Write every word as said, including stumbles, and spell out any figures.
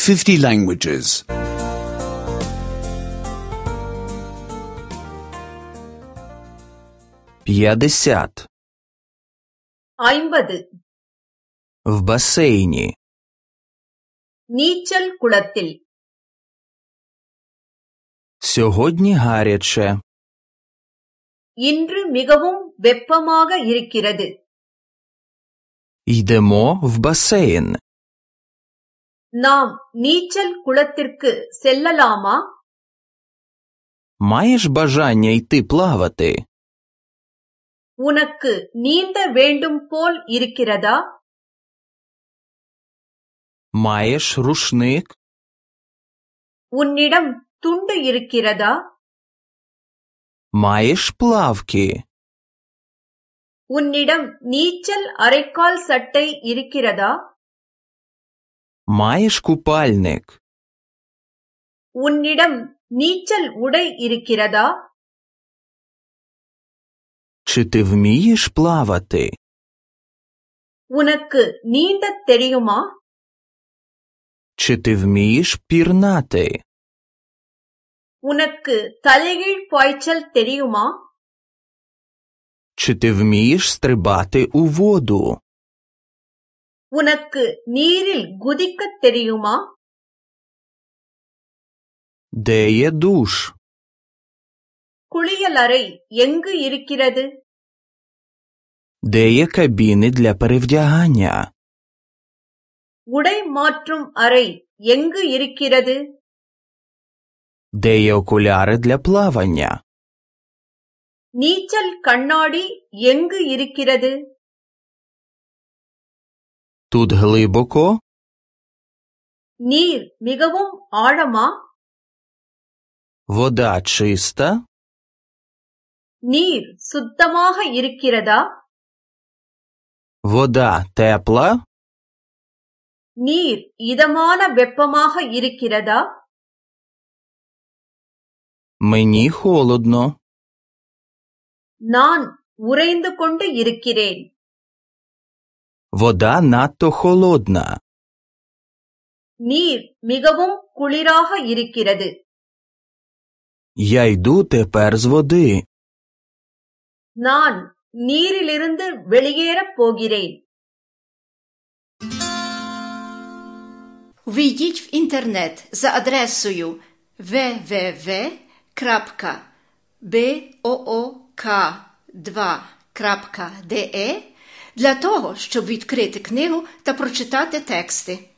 fifty languages. п'ятдесят. ஐம்பது. В бассейне. நீச்சல் குளத்தில். Сьогодні гаряче. இன்று மிகவும் வெப்பமாக இருக்கிறது. Йдемо в басейн. நாம் நீச்சல் குளத்திற்கு செல்லலாமா? Маєш бажання йти плавати? உனக்கு நீந்த வேண்டும் போல் இருக்கிறதா? Маєш рушник? உன்னிடம் துண்டு இருக்கிறதா? Маєш плавки? உன்னிடம் நீச்சல் அரைக்கால் சட்டை இருக்கிறதா? Маєш купальник? உன்னிடம் நீச்சல் உடை இருக்கிறதா? Чи ти вмієш плавати? உனக்கு நீந்தத் தெரியுமா? Чи ти вмієш пірнати? உனக்கு தலைகீழ் பாய்ச்சல் தெரியுமா? Чи ти вмієш стрибати у воду? உனக்கு நீரில் குதிக்கத் தெரியுமா? Де є душ? குளியலறை எங்கு இருக்கிறது? Де є кабіни для перевдягання? உடை மாற்றும் அறை எங்கு இருக்கிறது? Де є окуляри для плавання? நீச்சல் கண்ணாடி எங்கு இருக்கிறது? Тут глибоко? நீர் மிகவும் ஆழமா? Вода чиста? நீர் சுத்தமாக இருக்கிறதா? Вода тепла? நீர் இதமான வெப்பமாக இருக்கிறதா? Мені холодно. நான் உறைந்து கொண்டு இருக்கிறேன். Вода надто холодна. நீர் மிகவும் குளிராக இருக்கிறது. Я йду тепер з води. நான் நீரிலிருந்து வெளியேறப் போகிறேன். Увійдіть в інтернет за адресою double-u double-u double-u крапка book два крапка de для того, щоб відкрити книгу та прочитати тексти.